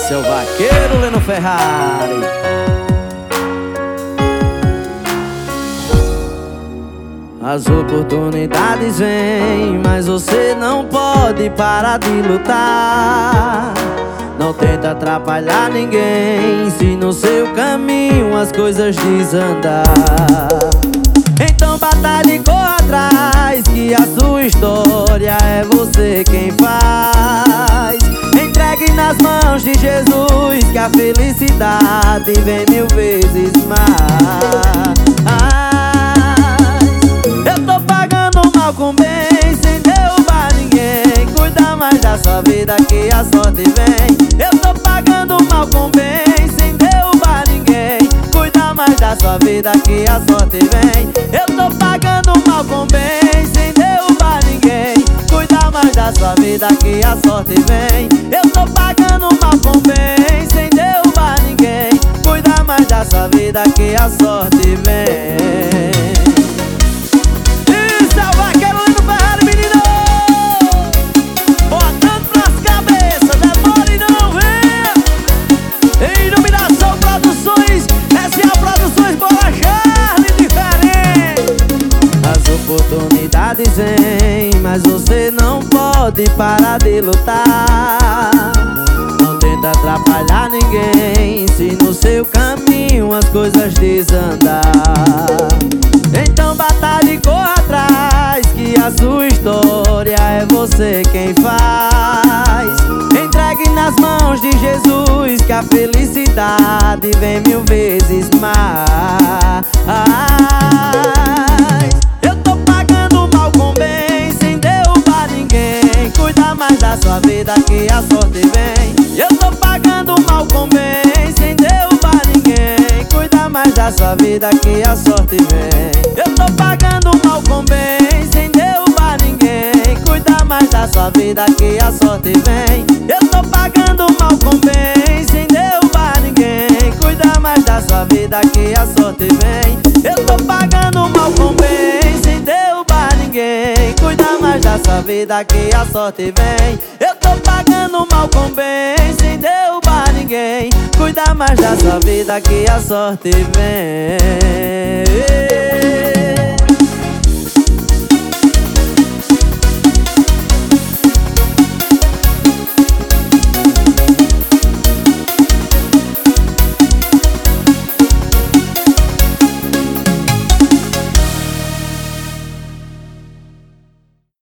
Esse é o vaqueiro Leno Ferrari. As oportunidades vêm, mas você não pode parar de lutar. Não tenta atrapalhar ninguém, se no seu caminho as coisas desandar. Então batalhe e corra atrás, que a sua história é você quem faz. Entregue nas mãos de Jesus, que a felicidade vem 1000 vezes mais. Eu tô pagando mal com bem, sem derrubar ninguém. Cuida mais da sua vida que a sorte vem. Eu tô pagando mal com bem, sem derrubar ninguém. Cuida mais da sua vida que a sorte vem. Eu tô pagando mal com bem, sem derrubar ninguém. Cuida mais da sua vida que a sorte vem. Eu tô pagando mal com bem, sem derrubar ninguém. Cuida mais da sua vida que a sorte vem. Isso é o vaqueiro Leno Ferrari, menino! Botando pras cabeças, demore não, vem! Iluminação Produções, S.A. Produções, Bola Charlie, diferente! As oportunidades vêm, mas você não pode parar de lutar. Não tenta atrapalhar ninguém, se no seu caminho as coisas desandar. Então batalhe e corra atrás, que a sua história é você quem faz. Entregue nas mãos de Jesus, que a felicidade vem 1000 vezes mais. Eu tô pagando mal com bem, sem derrubar ninguém. Cuida mais da sua vida que a sorte vem. Eu tô pagando mal com bem, sem derrubar ninguém. Cuida mais da sua vida que a sorte vem. Eu tô pagando mal com bem, sem derrubar ninguém. Cuida mais da sua vida que a sorte vem. Eu tô pagando mal com bem, sem derrubar ninguém. Cuida mais da sua vida que a sorte vem. Eu tô pagando mal com bem, sem derrubar ninguém. Cuida mais da sua vida que a sorte vem. Eu tô pagando mal com bem, sem derrubar ninguém. Cuida mais da sua vida que a sorte vem.